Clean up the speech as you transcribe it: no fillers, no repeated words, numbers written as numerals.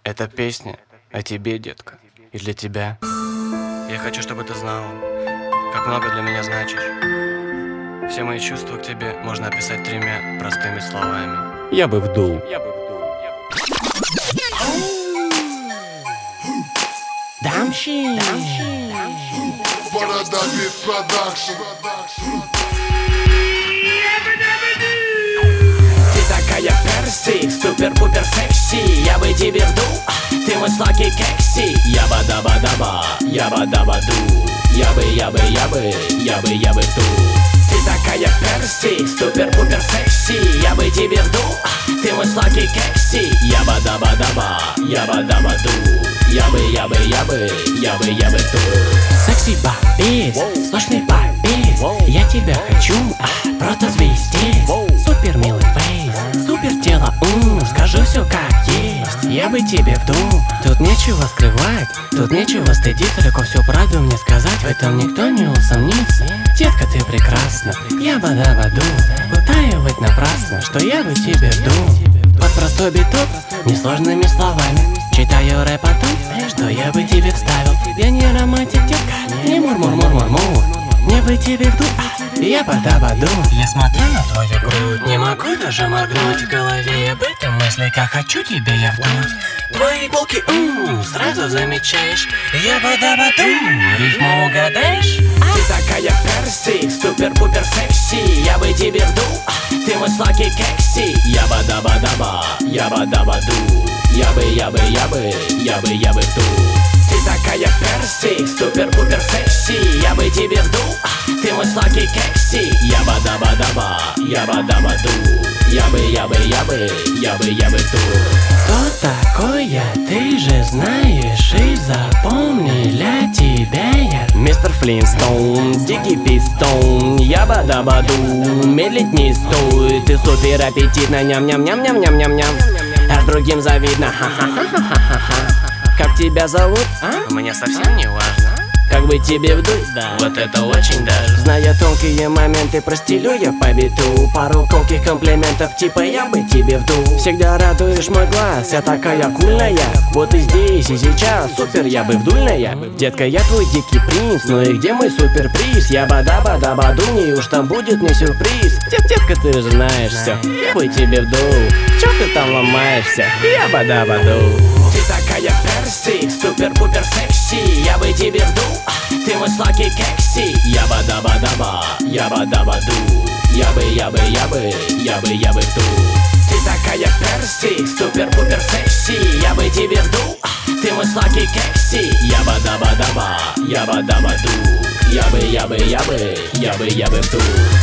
Эта песня о тебе, детка, и для тебя. Я хочу, чтобы ты знала, как много для меня значишь. Все мои чувства к тебе можно описать 3 простыми словами. Я бы вдул. Дамши. Ты такая перси, супер-пупер секси. Я бы тебе вдул, ты мой сладкий кекси. Яба-даба-даба, яба-даба-ду. Я бы вдул. Ты такая перси, супер-пупер секси. Я бы тебе вдул, ты мой сладкий кекси. Яба-даба-даба, яба-даба-ду. Я бы вдул. Секси бабис, сочный бабис. Я тебя хочу просто звездить. Супер милый фейс, супер тело, скажу все как есть. Я бы тебе вдул. Тут нечего скрывать, тут нечего стыдиться. Легко всю правду мне сказать, в этом никто не усомнится. Детка, ты прекрасна, я бада-баду. Утаивать напрасно, что я бы тебе вдул. Под простой биток, несложными словами читаю рэп о том, что я бы тебе вставил. Я не романтик, детка, не мур-мур-мур-мур-мур. Мне бы тебе вдул, я бада-баду. Я смотрю на твою грудь, не могу даже моргнуть. В голове об этом мысли, как хочу тебе я вдуть. Твои иголки, сразу замечаешь. Я бада-баду, рифму угадаешь? Ты такая перси, супер-пупер секси. Я бы тебе вдул, ты мой сладкий кекси. Яба-даба-даба, яба-даба-ду. Я бы вдул. Ты такая перси, супер-пупер секси. Я бы тебе вдул, ты мой сладкий кекси. Яба-даба-даба, яба-даба-ду. Я бы вдул. Кто такой я, ты же знаешь. И запомни, для тебя я мистер Флинстоун, дикий пистон. Яба-даба-ду, медлить не стоит. Ты супер аппетитна, ням-ням-ням-ням-ням-ням-ням. А другим завидно, ха-ха-ха-ха-ха-ха. Как тебя зовут, а? Мне совсем не важно. Как бы тебе вдуть, да. Вот это очень даже. Зная тонкие моменты, простелю я по биту. Пару колких комплиментов, типа я бы тебе вдул. Всегда радуешь мой глаз, я такая кульная. Вот и здесь, и сейчас, супер, я бы вдульная. Детка, я твой дикий принц, ну и где мой суперприз? Я бада-бада-баду, неужто будет мне сюрприз? Детка, ты же знаешь все, я бы тебе вдул. Чё ты там ломаешься? Я бада-баду. Ты такая перси, супер-пупер секси. Я бы тебе вдул, ты мой сладкий кекси. Яба-даба-даба, яба-даба-ду. Я бы вдул. Ты такая перси, супер-пупер секси. Я бы тебе вдул, ты мой сладкий кекси. Яба-даба-даба, яба-даба-ду. Я бы вдул.